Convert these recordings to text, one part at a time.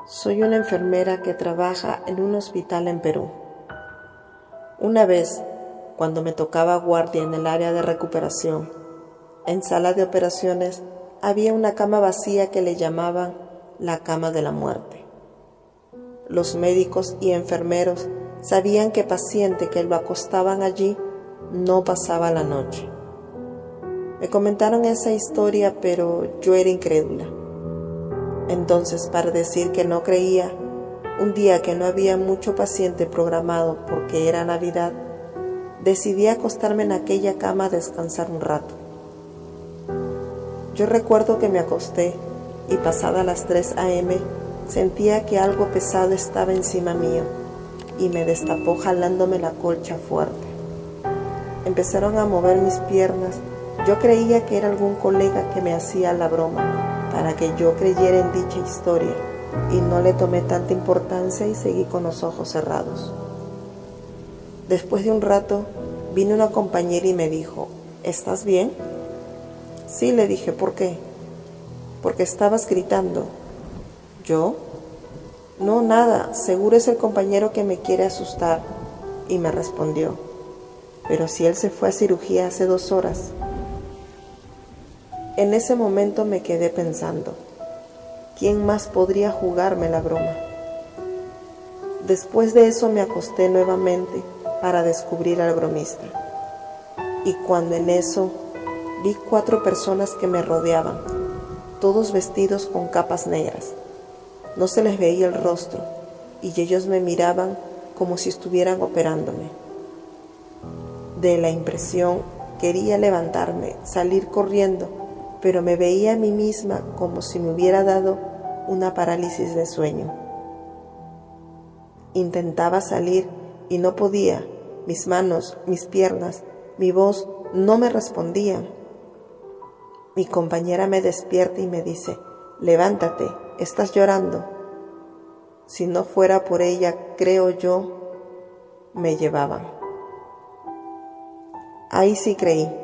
Soy una enfermera que trabaja en un hospital en Perú. Una vez, cuando me tocaba guardia en el área de recuperación, en sala de operaciones había una cama vacía que le llamaban la cama de la muerte. Los médicos y enfermeros sabían que paciente que lo acostaban allí no pasaba la noche. Me comentaron esa historia, pero yo era incrédula. Entonces, para decir que no creía, un día que no había mucho paciente programado porque era Navidad, decidí acostarme en aquella cama a descansar un rato. Yo recuerdo que me acosté y pasadas las 3 a.m. sentía que algo pesado estaba encima mío y me destapó jalándome la colcha fuerte. Empezaron a mover mis piernas. Yo creía que era algún colega que me hacía la broma para que yo creyera en dicha historia y no le tomé tanta importancia y seguí con los ojos cerrados. Después de un rato vino una compañera y me dijo: ¿estás bien? Sí, le dije. ¿Por qué? Porque estabas gritando. ¿Yo? No, nada, seguro es el compañero que me quiere asustar. Y me respondió: pero si él se fue a cirugía hace 2 horas. En ese momento me quedé pensando, ¿quién más podría jugarme la broma? Después de eso me acosté nuevamente para descubrir al bromista. Y cuando en eso vi 4 personas que me rodeaban, todos vestidos con capas negras. No se les veía el rostro y ellos me miraban como si estuvieran operándome. De la impresión quería levantarme, salir corriendo, pero me veía a mí misma como si me hubiera dado una parálisis de sueño. Intentaba salir y no podía. Mis manos, mis piernas, mi voz no me respondían. Mi compañera me despierta y me dice: levántate, estás llorando. Si no fuera por ella, creo yo, me llevaban. Ahí sí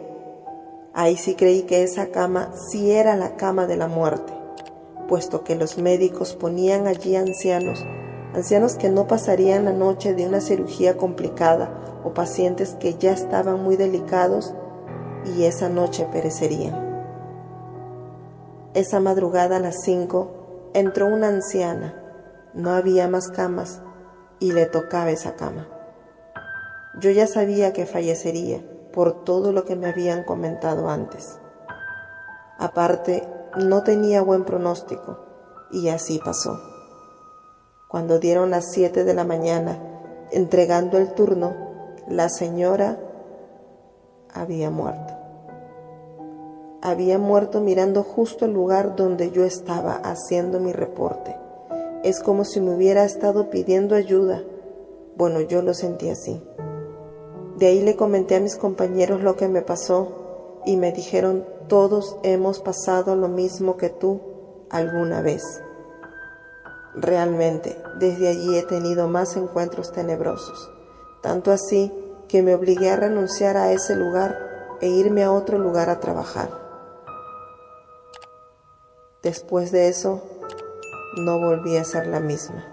creí que esa cama sí era la cama de la muerte, puesto que los médicos ponían allí ancianos que no pasarían la noche de una cirugía complicada o pacientes que ya estaban muy delicados y esa noche perecerían. Esa madrugada a las 5 entró una anciana, no había más camas y le tocaba esa cama. Yo ya sabía que fallecería por todo lo que me habían comentado antes. Aparte, no tenía buen pronóstico, y así pasó. Cuando dieron las 7 de la mañana, entregando el turno, la señora había muerto. Había muerto mirando justo el lugar donde yo estaba haciendo mi reporte. Es como si me hubiera estado pidiendo ayuda. Bueno, yo lo sentí así. De ahí le comenté a mis compañeros lo que me pasó y me dijeron: todos hemos pasado lo mismo que tú alguna vez. Realmente, desde allí he tenido más encuentros tenebrosos, tanto así que me obligué a renunciar a ese lugar e irme a otro lugar a trabajar. Después de eso, no volví a ser la misma.